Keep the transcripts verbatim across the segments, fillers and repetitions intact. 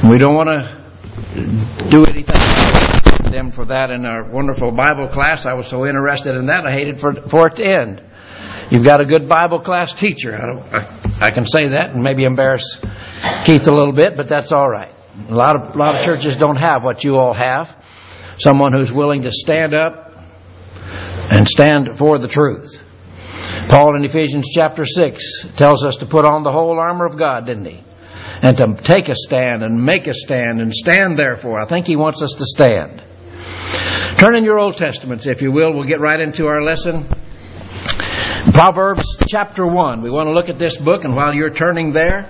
We don't want to do anything them for that in our wonderful Bible class. I was so interested in that, I hated for, for it to end. You've got a good Bible class teacher. I, don't, I, I can say that and maybe embarrass Keith a little bit, but that's all right. A lot of a lot of churches don't have what you all have. Someone who's willing to stand up and stand for the truth. Paul in Ephesians chapter six tells us to put on the whole armor of God, didn't he? And to take a stand and make a stand and stand therefore. I think he wants us to stand. Turn in your Old Testaments, if you will. We'll get right into our lesson. Proverbs chapter one. We want to look at this book, and while you're turning there,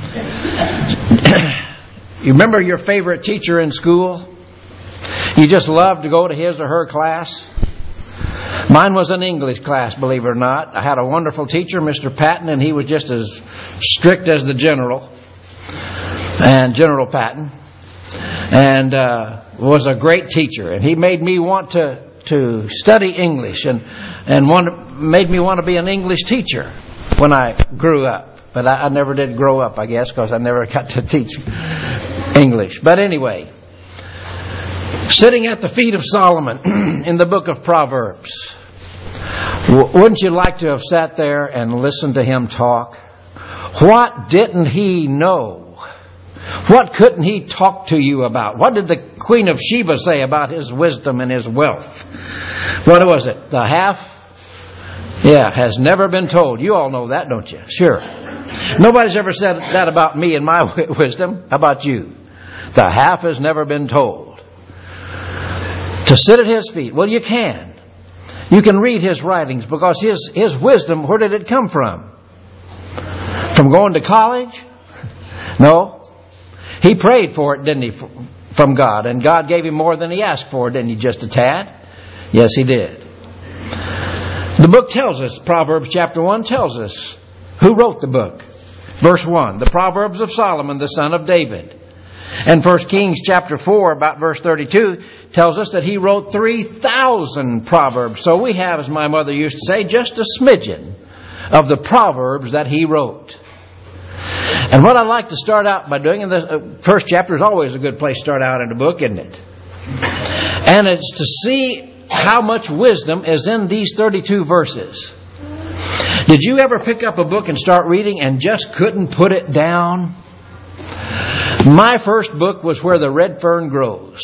you remember your favorite teacher in school? You just loved to go to his or her class? Mine was an English class, believe it or not. I had a wonderful teacher, Mister Patton, and he was just as strict as the general, and General Patton, and uh, was a great teacher. And he made me want to, to study English, and, and want, made me want to be an English teacher when I grew up. But I, I never did grow up, I guess, because I never got to teach English. But anyway, sitting at the feet of Solomon in the book of Proverbs, wouldn't you like to have sat there and listened to him talk? What didn't he know? What couldn't he talk to you about? What did the Queen of Sheba say about his wisdom and his wealth? What was it? The half? Yeah, has never been told. You all know that, don't you? Sure. Nobody's ever said that about me and my wisdom. How about you? The half has never been told. To sit at his feet. Well, you can. You can read his writings, because his, his wisdom, where did it come from? From going to college? No. He prayed for it, didn't he, from God? And God gave him more than he asked for, didn't he, just a tad? Yes, he did. The book tells us, Proverbs chapter one tells us who wrote the book. Verse one, the Proverbs of Solomon, the son of David. And First Kings chapter four, about verse thirty-two, tells us that he wrote three thousand Proverbs. So we have, as my mother used to say, just a smidgen of the Proverbs that he wrote. And what I like to start out by doing, in the first chapter is always a good place to start out in a book, isn't it? And it's to see how much wisdom is in these thirty-two verses. Did you ever pick up a book and start reading and just couldn't put it down? My first book was Where the Red Fern Grows.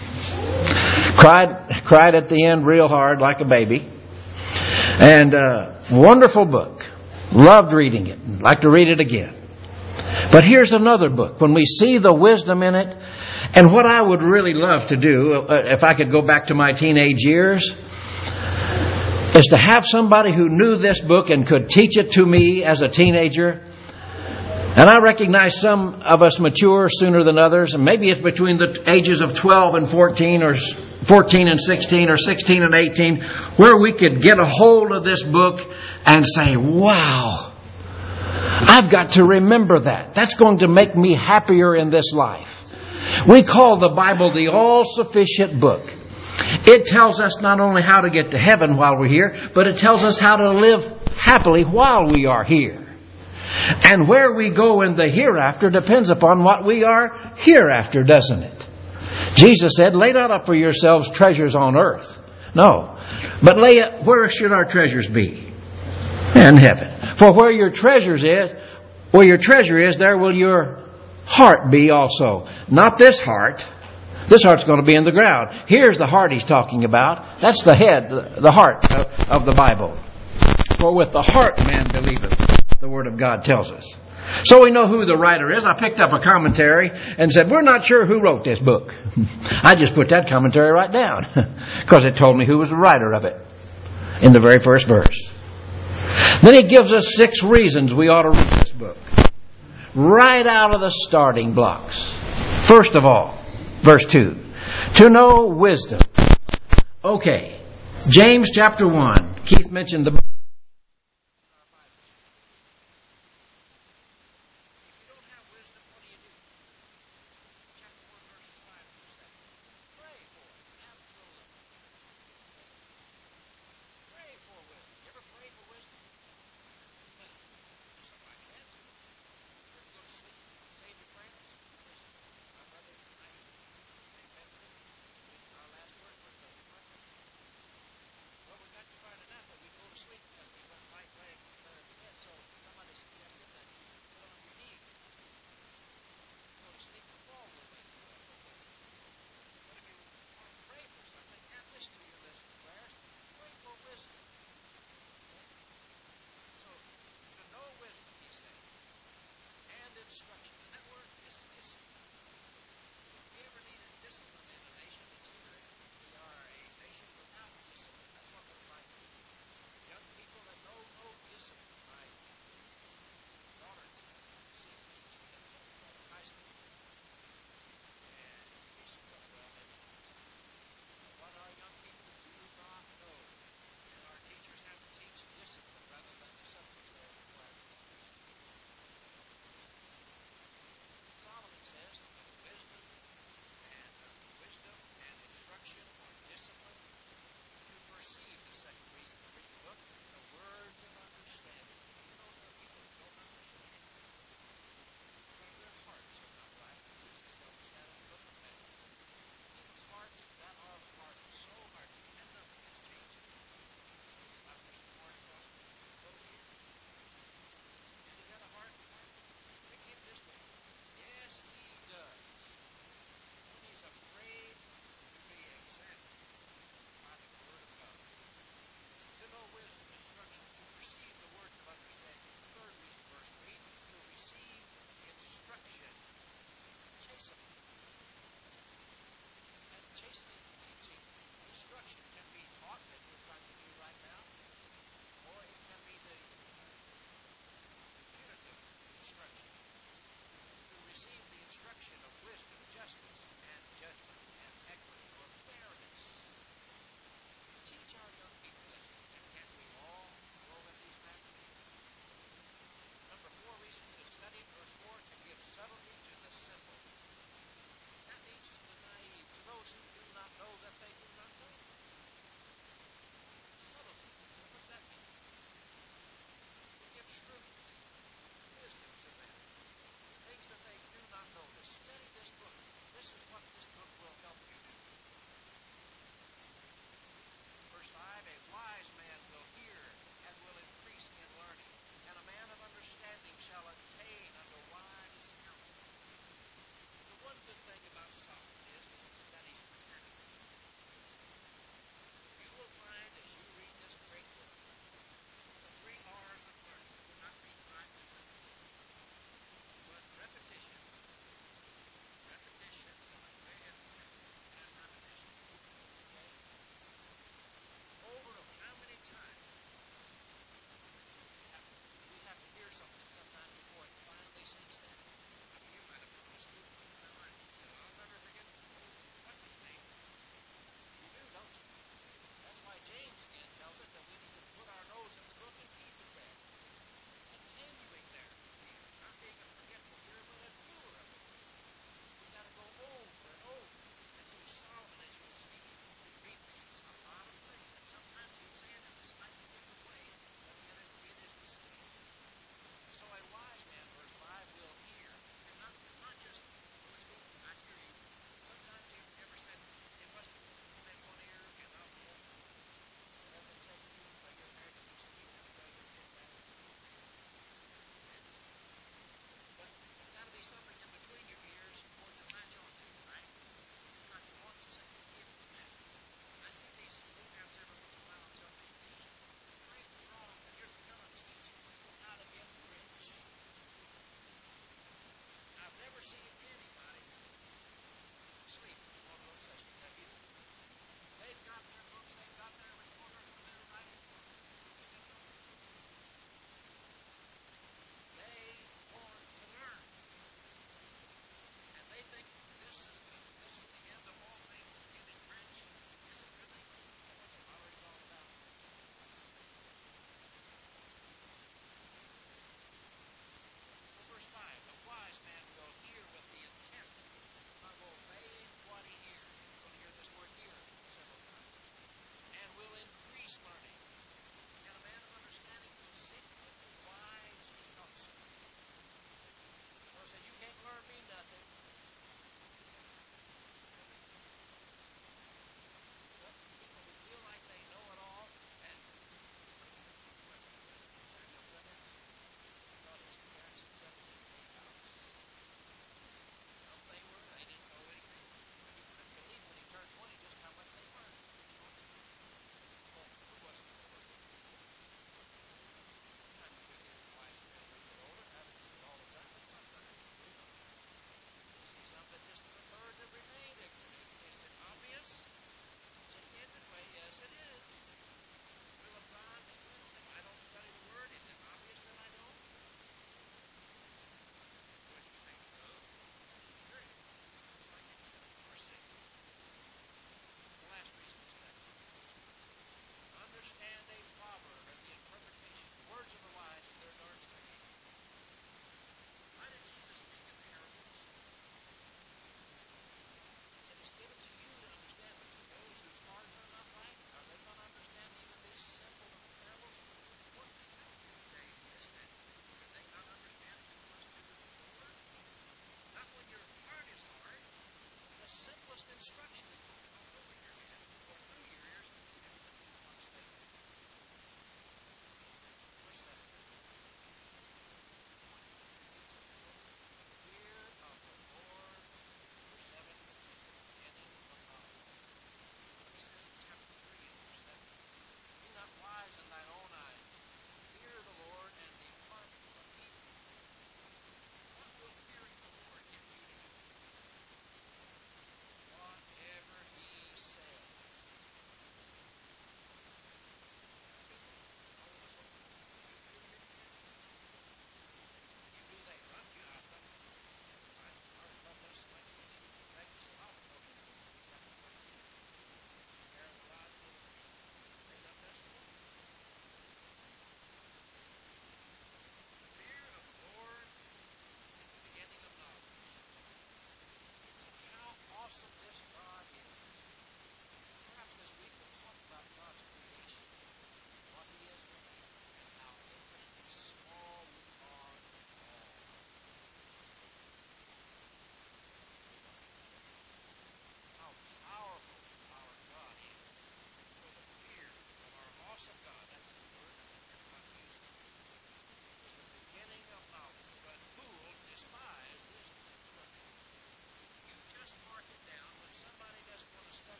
Cried, cried at the end real hard like a baby. And uh, wonderful book. Loved reading it. Like to read it again. But here's another book. When we see the wisdom in it, and what I would really love to do, uh, if I could go back to my teenage years, is to have somebody who knew this book and could teach it to me as a teenager. And I recognize some of us mature sooner than others, and maybe it's between the ages of twelve and fourteen, or fourteen and sixteen, or sixteen and eighteen, where we could get a hold of this book and say, wow, I've got to remember that. That's going to make me happier in this life. We call the Bible the all-sufficient book. It tells us not only how to get to heaven while we're here, but it tells us how to live happily while we are here. And where we go in the hereafter depends upon what we are hereafter, doesn't it? Jesus said, lay not up for yourselves treasures on earth. No. But lay it, where should our treasures be? In heaven. For where your treasures is, where your treasure is, there will your heart be also. Not this heart. This heart's going to be in the ground. Here's the heart he's talking about. That's the head, the heart of, of the Bible. For with the heart man believeth, the Word of God tells us. So we know who the writer is. I picked up a commentary and said, we're not sure who wrote this book. I just put that commentary right down because it told me who was the writer of it in the very first verse. Then he gives us six reasons we ought to read this book. Right out of the starting blocks. First of all, verse two, to know wisdom. Okay, James chapter one. Keith mentioned the book.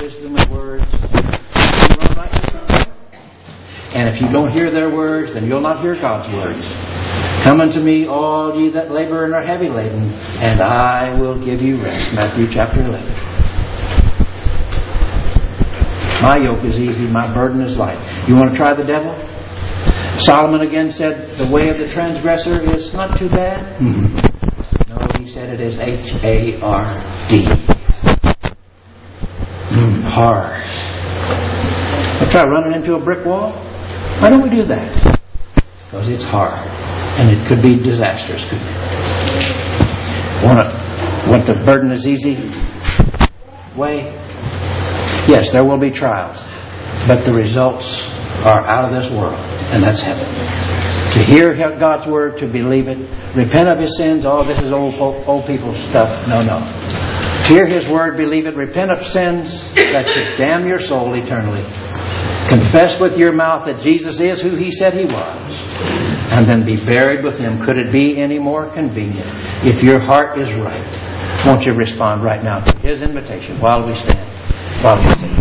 wisdom and words, you will not hear God's word. And if you don't hear their words, then you'll not hear God's words. Come unto me, all ye that labor and are heavy laden, and I will give you rest. Matthew chapter eleven. My yoke is easy, my burden is light. You want to try the devil? Solomon again said, the way of the transgressor is not too bad. Mm-hmm. No, he said it is H A R D. Mm, hard. I try running into a brick wall. Why don't we do that? Because it's hard. And it could be disastrous, couldn't it? Want, to, want the burden is easy way? Yes, there will be trials. But the results are out of this world. And that's heaven. To hear God's word, to believe it, repent of his sins. Oh, this is old old people's stuff. No, no. Hear his word, believe it, repent of sins that could damn your soul eternally. Confess with your mouth that Jesus is who he said he was. And then be buried with him. Could it be any more convenient? If your heart is right, won't you respond right now to his invitation while we stand, while we sing?